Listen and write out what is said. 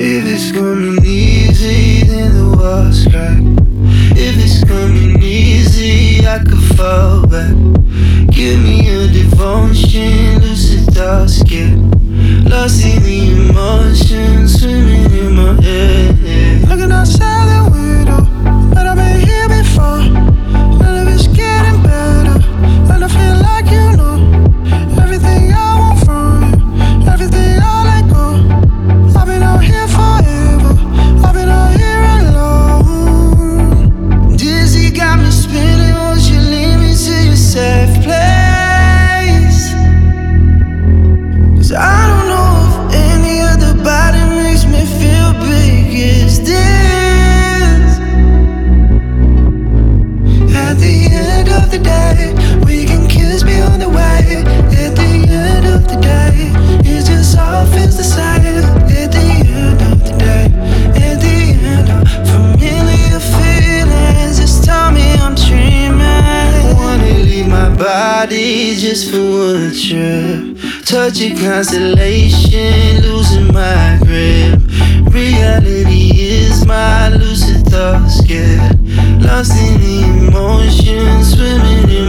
If it's coming easy, then the walls crack. If it's coming easy, I could fall back. Give me a devotion, lucid thoughts get lost in the emotions, swimming in my head. Looking outside the window, but I've been here before. None of it's getting better, and I feel like you know everything I want from you, everything I let go. I've been out here forever, I've been out here alone. Dizzy got me spinning, won't you lead me to your safe place? 'Cause I don't know if any other body makes me feel big as this. At the end of the day, we can kiss me on the way. At the end of the day, it just all feels the same. At the end of the day, at the end of familiar feelings, just tell me I'm dreaming. Wanna leave my body just for one trip. Touch a constellation, losing my grip. Reality is my lucid thoughts get lost in the emotions, swimming in